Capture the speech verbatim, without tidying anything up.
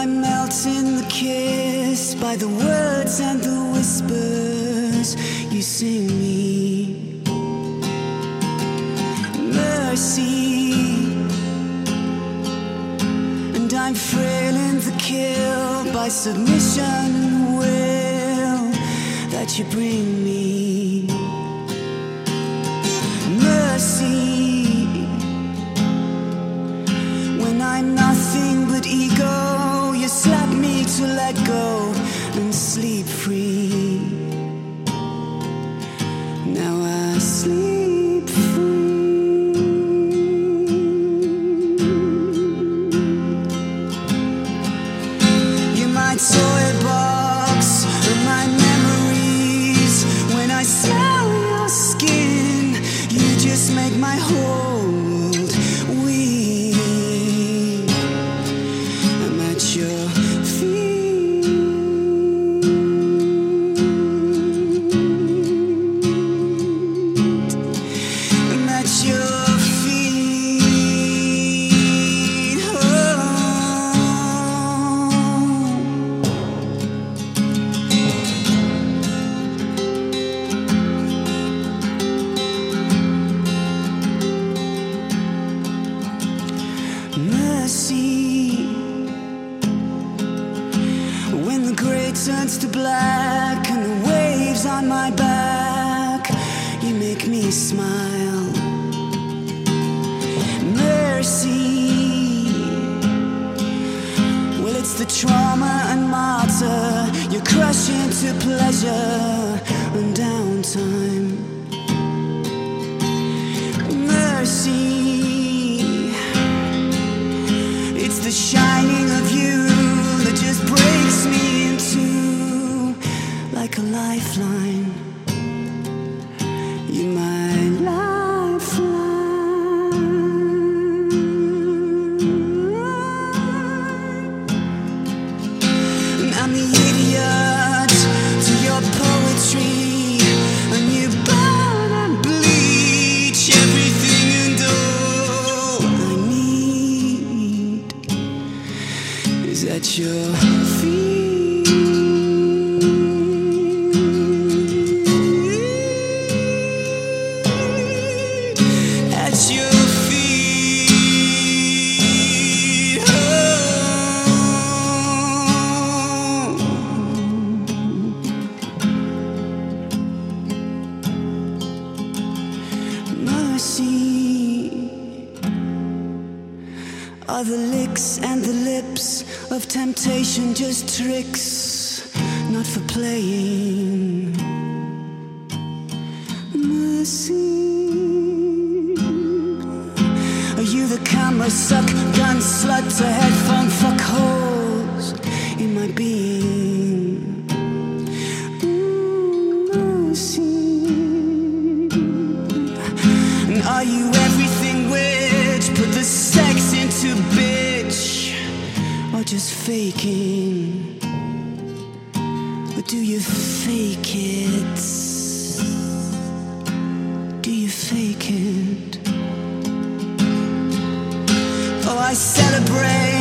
I melt in the kiss by the words and the whispers you sing me. Mercy, and I'm frail in the kill by submission and will that you bring me. Mercy, when I'm nothing but ego, you slap me to let go and sleep free. Now I sleep free. You're my toy box and my memories. When I smell your skin, you just make my whole world weak. I'm at your feet. I'm at your feet. Oh. Mercy, when the gray turns to black and the waves on my back, you make me smile. Mercy, well, it's the trauma and martyr you crush into pleasure and downtime. Mercy, it's the shining of you that just breaks me in two like a lifeline. You're my lifeline. I'm the idiot to your poetry, and you burn and bleach everything, and all I need is at your feet. At your feet. Oh. Mercy, are the licks and the lips of temptation just tricks, not for playing? Mercy, are you the camera suck, gun slut to headphone fuck holes in my being? Mm, mercy, and are you everything which put the sex into bitch, or just faking? Or do you fake it? Do you fake it? Oh, I celebrate